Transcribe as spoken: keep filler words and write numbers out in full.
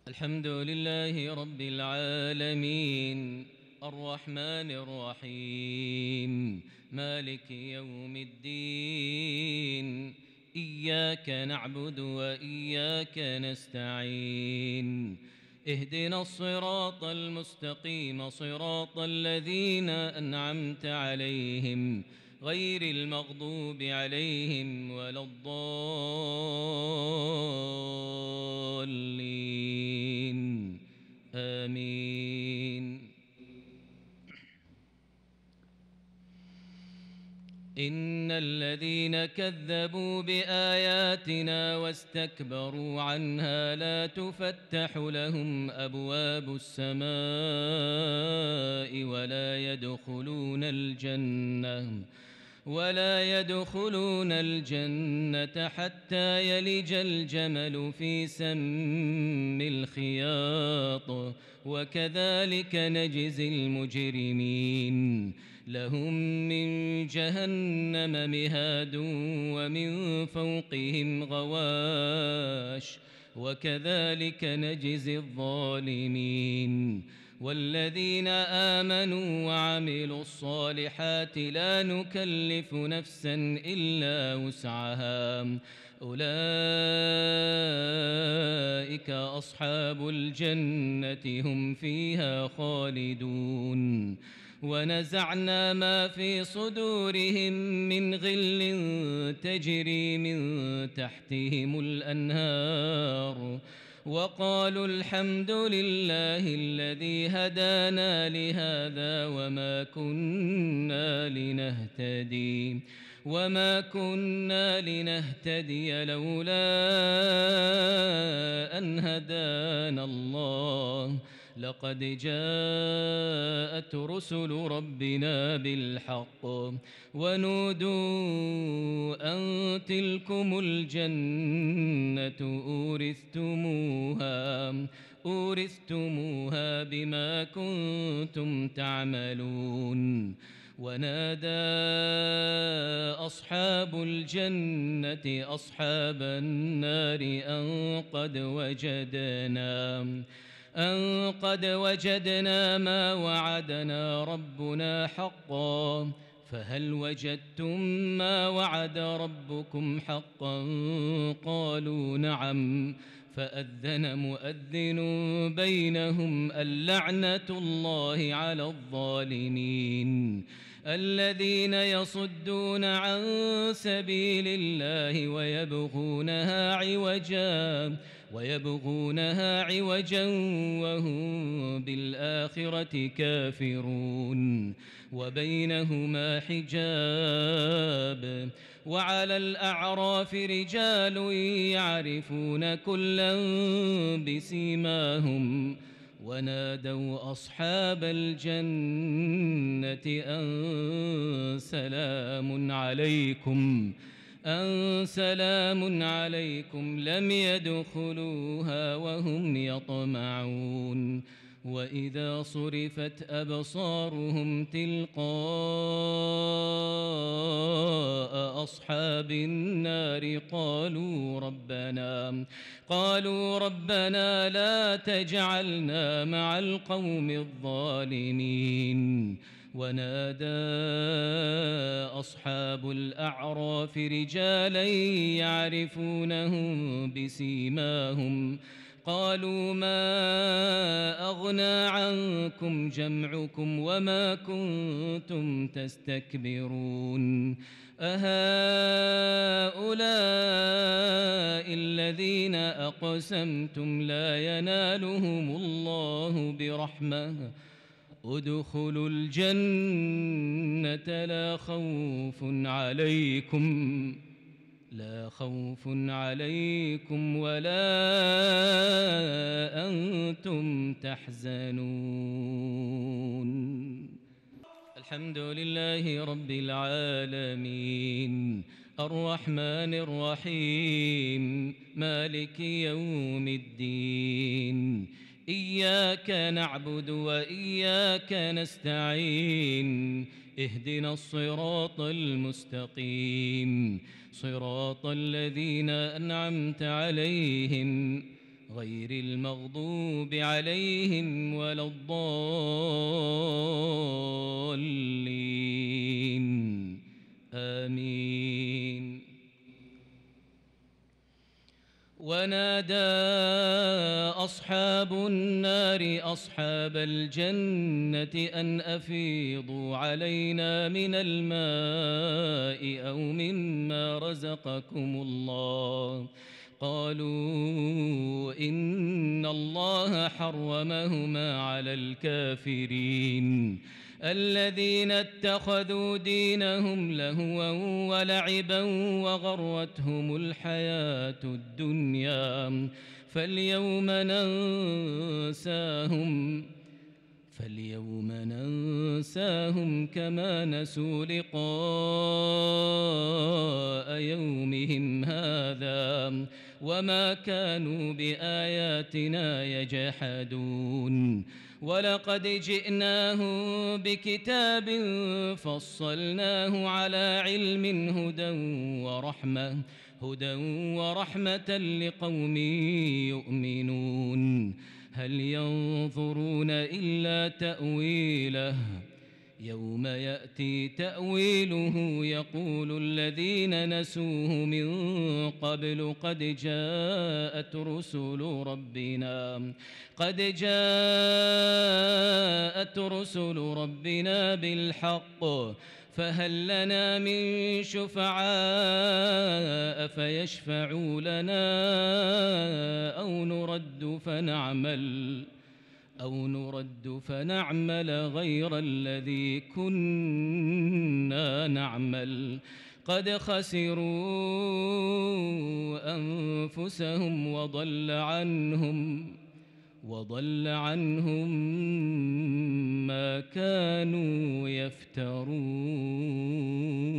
الحمد لله رب العالمين الرحمن الرحيم مالك يوم الدين إياك نعبد وإياك نستعين اهدنا الصراط المستقيم صراط الذين أنعمت عليهم غير المغضوب عليهم ولا الضالين آمين. إن الذين كذبوا بآياتنا واستكبروا عنها لا تفتح لهم أبواب السماء ولا يدخلون الجنة ولا يدخلون الجنة حتى يلج الجمل في سم الخياط وكذلك نجزي المجرمين. لهم من جهنم مهاد ومن فوقهم غواش وكذلك نجزي الظالمين. والذين آمنوا وعملوا الصالحات لا نكلف نفسا إلا وسعها أولئك أصحاب الجنة هم فيها خالدون. ونزعنا ما في صدورهم من غل تجري من تحتهم الأنهار وقالوا الحمد لله الذي هدانا لهذا وما كنا لنهتدي وما كنا لنهتدي لولا أن هدانا الله لقد جاءت رسل ربنا بالحق ونودوا أن تلكم الجنة أورثتموها أورثتموها بما كنتم تعملون. ونادى أصحاب الجنة أصحاب النار أن قد وجدنا أن قد وجدنا ما وعدنا ربنا حقا فهل وجدتم ما وعد ربكم حقا قالوا نعم فأذن مؤذن بينهم اللعنة الله على الظالمين الذين يصدون عن سبيل الله ويبغونها عوجا ويبغونها عوجا وهم بالآخرة كافرون وبينهما حجاب. وعلى الأعراف رجال يعرفون كلا بسيماهم ونادوا أصحاب الجنة أن سلام عليكم أن سلام عليكم لم يدخلوها وهم يطمعون. وإذا صرفت أبصارهم تلقاء أصحاب النار قالوا ربنا قالوا ربنا لا تجعلنا مع القوم الظالمين. ونادى أصحاب الأعراف رجالا يعرفونهم بسيماهم قالوا ما أغنى عنكم جمعكم وما كنتم تستكبرون أهؤلاء الذين أقسمتم لا ينالهم الله برحمة ادخلوا الجنة لا خوف عليكم لا خوف عليكم ولا أنتم تحزنون. الحمد لله رب العالمين الرحمن الرحيم مالك يوم الدين إياك نعبد وإياك نستعين اهدنا الصراط المستقيم صراط الذين أنعمت عليهم غير المغضوب عليهم ولا الضالين آمين. ونادى أصحاب النار أصحاب الجنة أن أفيضوا علينا من الماء أو مما رزقكم الله قالوا إن الله حرمهما على الكافرين الذين اتخذوا دينهم لهوا ولعبا وغرتهم الحياة الدنيا فاليوم ننساهم فاليوم ننساهم كما نسوا لقاء يومهم هذا وما كانوا بآياتنا يجحدون ولقد جئناهم بكتاب فصلناه على علم هدى ورحمة هدى ورحمة لقوم يؤمنون هل ينظرون إلا تأويله يوم يأتي تأويله يقول الذين نسوه من قبل قد جاءت رسل ربنا قد جاءت رسل ربنا بالحق فهل لنا من شفعاء فيشفعوا لنا أو نرد فنعمل أو نرد فنعمل غير الذي كنا نعمل قد خسروا أنفسهم وضل عنهم وضل عنهم ما كانوا يفترون.